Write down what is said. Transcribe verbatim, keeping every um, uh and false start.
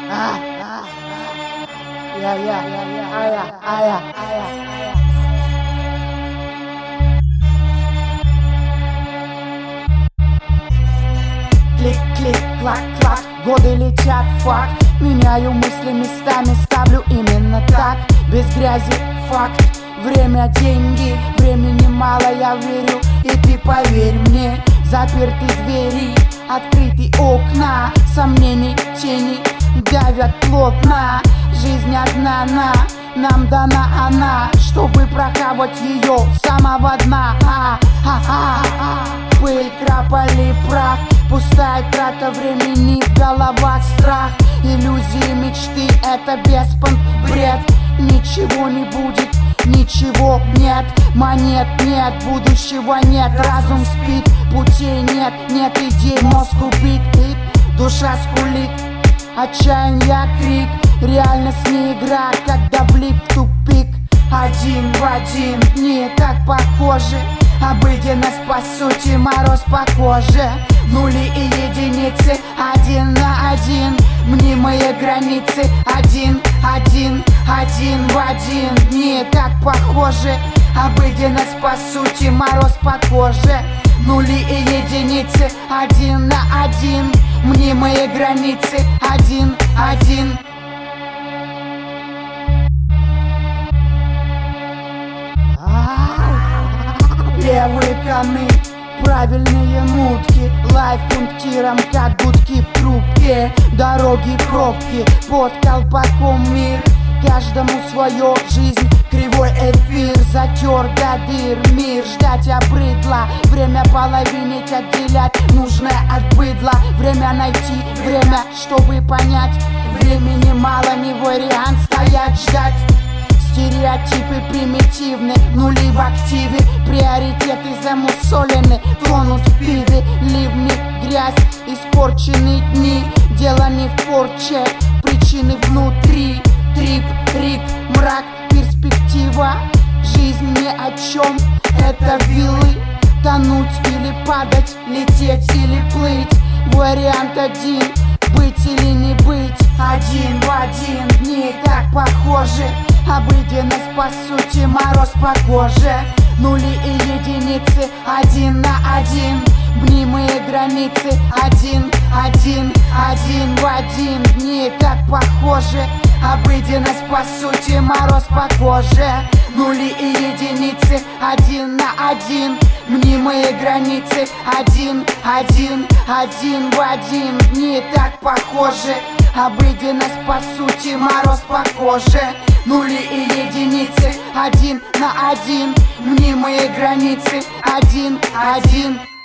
Yeah, yeah, yeah, yeah, aya, aya, aya, aya. Клик-клик, клак-клак, годы летят, факт. Меняю мысли местами, ставлю именно так. Без грязи, факт. Время, деньги, времени мало, я верю. И ты поверь мне, заперты двери, открыты окна. Сомнений, тени давят плотно. Жизнь одна, на, нам дана она, чтобы прохавать ее с самого дна. а, а, а, а. Пыль, крапали, прах, пустая трата времени, в головах страх. Иллюзии, мечты, это беспонт, бред. Ничего не будет, ничего нет. Монет нет, будущего нет. Разум спит, путей нет, нет идей, мозг убит. Душа скулит, отчаяние крик. Реальность не игра, когда влип в тупик. Один в один, не так похожи. Обыденность по сути, мороз по коже. Нули и единицы, один на один. Мнимые границы, один, один, один в один. Не так похожи. Обыденность по сути, мороз по коже. Нули и единицы, один на один. Мнимые границы, один, один. Левые коны, правильные мутки. Лайф пунктиром, как гудки в трубке. Дороги, пробки, под колпаком мир. Каждому свое, жизнь, кривой эфир. Затер до дыр, мир ждать обрыдло. Время половинить, отделять нужное от быдла. Время найти, время, чтобы понять. Времени мало, не вариант стоять, ждать. Стереотипы примитивны, нули в активе. Приоритеты замусолены, тонут в пиве. Ливни, грязь, испорчены дни. Дело не в порче, причины внутри. Трип, рип, мрак, перспектива. Жизнь ни о чем, это вилы. Тонуть или падать, лететь или плыть. Вариант один, быть или не быть. Один в один, не так похожи. Обыденность по сути, мороз по коже. Нули и единицы, один на один. Мнимые границы, один, один, один в один. Не так похожи. Обыденность по сути, мороз по коже. Нули и единицы, один на один. Мнимые границы, один, один, один в один. Не так похожи. Обыденность по сути, мороз по коже. Нули и единицы, один на один. Мнимые границы, один, один.